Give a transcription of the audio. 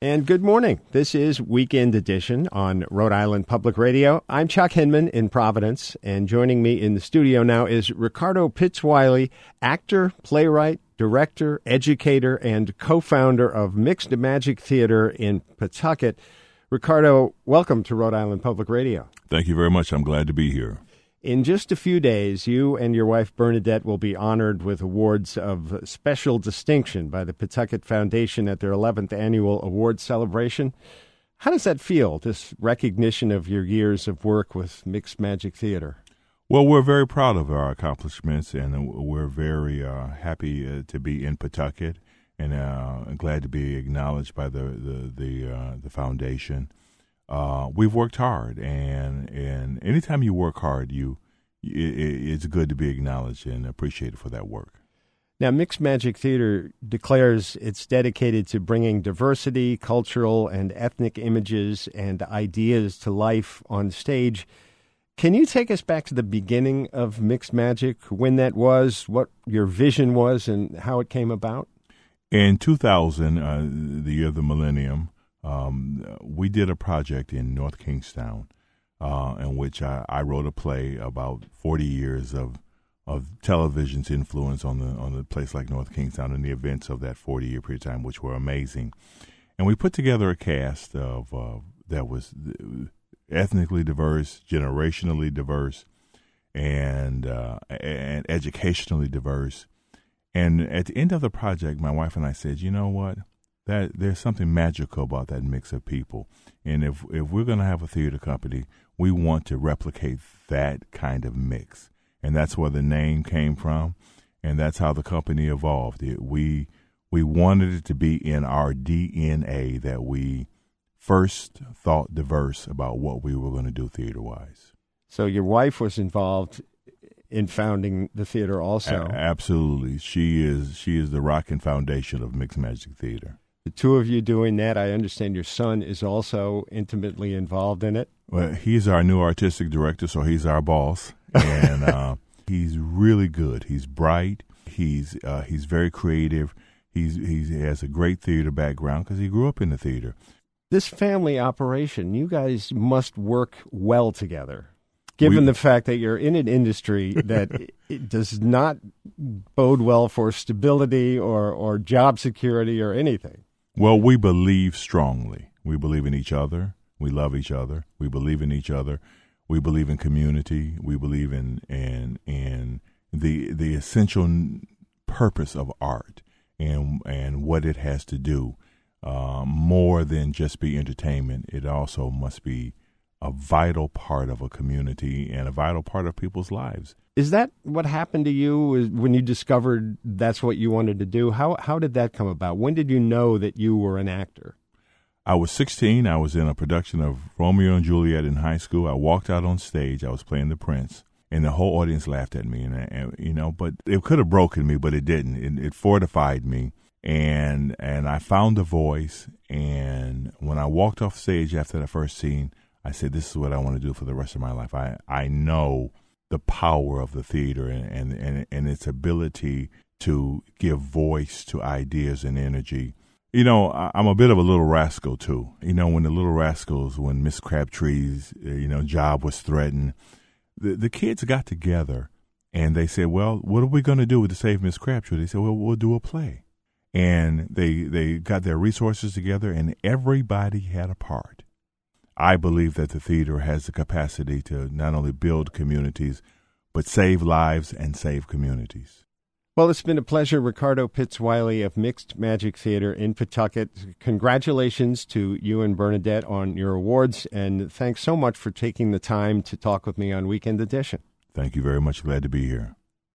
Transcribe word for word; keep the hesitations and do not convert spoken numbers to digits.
And good morning. This is Weekend Edition on Rhode Island Public Radio. I'm Chuck Hinman in Providence, and joining me in the studio now is Ricardo Pitz-Wiley, actor, playwright, director, educator, and co-founder of Mixed Magic Theater in Pawtucket. Ricardo, welcome to Rhode Island Public Radio. Thank you very much. I'm glad to be here. In just a few days, you and your wife Bernadette will be honored with awards of special distinction by the Pawtucket Foundation at their eleventh annual awards celebration. How does that feel, this recognition of your years of work with Mixed Magic Theater? Well, we're very proud of our accomplishments, and we're very uh, happy uh, to be in Pawtucket, and uh, glad to be acknowledged by the the the, uh, the foundation. Uh, we've worked hard, and and anytime you work hard, you it, it's good to be acknowledged and appreciated for that work. Now, Mixed Magic Theater declares it's dedicated to bringing diversity, cultural and ethnic images and ideas to life on stage. Can you take us back to the beginning of Mixed Magic, when that was, what your vision was, and how it came about? In two thousand, uh, the year of the millennium, Um, we did a project in North Kingstown uh, in which I, I wrote a play about forty years of of television's influence on the on a place like North Kingstown and the events of that forty-year period of time, which were amazing. And we put together a cast of uh, that was ethnically diverse, generationally diverse, and uh, and educationally diverse. And at the end of the project, my wife and I said, you know what? That there's something magical about that mix of people, and if if we're going to have a theater company, we want to replicate that kind of mix, and that's where the name came from, and that's how the company evolved. It, we we wanted it to be in our D N A that we first thought diverse about what we were going to do theater wise. So your wife was involved in founding the theater, also. A- absolutely, she is she is the rock and foundation of Mixed Magic Theater. The two of you doing that, I understand your son is also intimately involved in it. Well, he's our new artistic director, so he's our boss, and uh, he's really good. He's bright. He's uh, he's very creative. He's, he's he has a great theater background because he grew up in the theater. This family operation, you guys must work well together, given we, the fact that you're in an industry that it does not bode well for stability or, or job security or anything. Well, we believe strongly. We believe in each other. We love each other. We believe in each other. We believe in community. We believe in in in the the essential purpose of art and and what it has to do. Uh, more than just be entertainment, it also must be a vital part of a community and a vital part of people's lives. Is that what happened to you when you discovered that's what you wanted to do? How how did that come about? When did you know that you were an actor? I was sixteen. I was in a production of Romeo and Juliet in high school. I walked out on stage. I was playing the Prince, and the whole audience laughed at me. And, and you know, but it could have broken me, but it didn't. It, it fortified me, and and I found a voice. And when I walked off stage after that first scene, I said, this is what I want to do for the rest of my life. I, I know the power of the theater and, and, and, and its ability to give voice to ideas and energy. You know, I, I'm a bit of a Little Rascal, too. You know, when the Little Rascals, when Miss Crabtree's, you know, job was threatened, the, the kids got together and they said, well, what are we going to do to save Miss Crabtree? They said, well, we'll do a play. And they they got their resources together and everybody had a part. I believe that the theater has the capacity to not only build communities, but save lives and save communities. Well, it's been a pleasure, Ricardo Pitz-Wiley of Mixed Magic Theater in Pawtucket. Congratulations to you and Bernadette on your awards, and thanks so much for taking the time to talk with me on Weekend Edition. Thank you very much. Glad to be here.